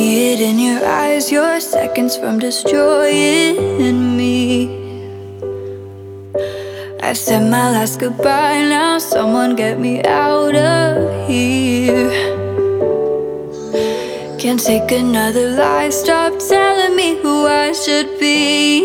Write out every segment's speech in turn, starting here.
see it in your eyes, you're seconds from destroying me. I've said my last goodbye, now someone get me out of here. Can't take another lie, stop telling me who I should be.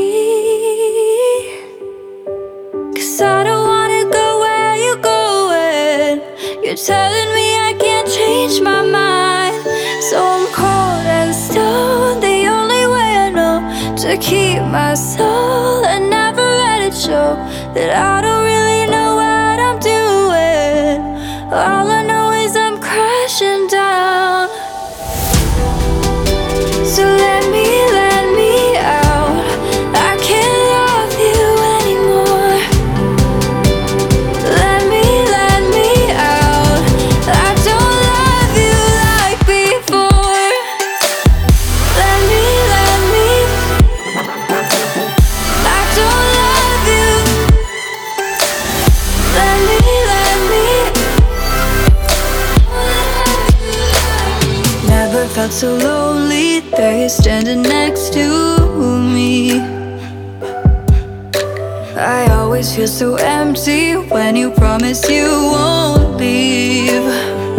'Cause I don't wanna go where you're going. You're telling me I can't change my mind. So I'm cold as stone, the only way I know to keep my soul and never let it show that I don't really know what I'm doing. All I know is I'm crashing down. So let me out. I can't love you anymore. Let me out. I don't love you like before. Let me I don't love you. Let me Never felt so lonely, there you're standing next to me. I always feel so empty when you promise you won't leave.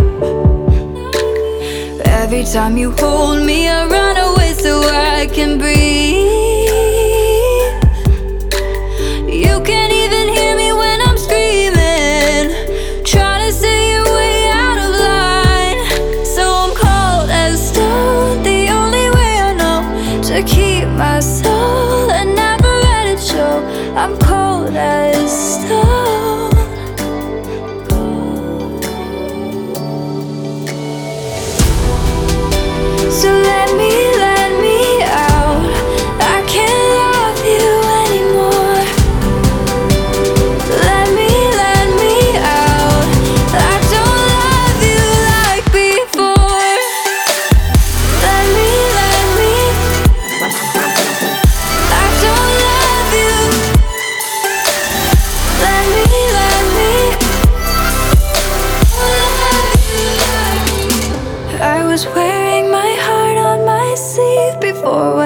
Every time you hold me, I run away so I can breathe. You can't even hear me when I'm screaming, trying to say you're way out of line. So I'm cold as stone, the only way I know to keep my soul and never let it show. I'm cold as stone. So let me out. I can't love you anymore. Let me out. I don't love you like before. Let me I don't love you. Let me I was wearing my heart on my sleeve before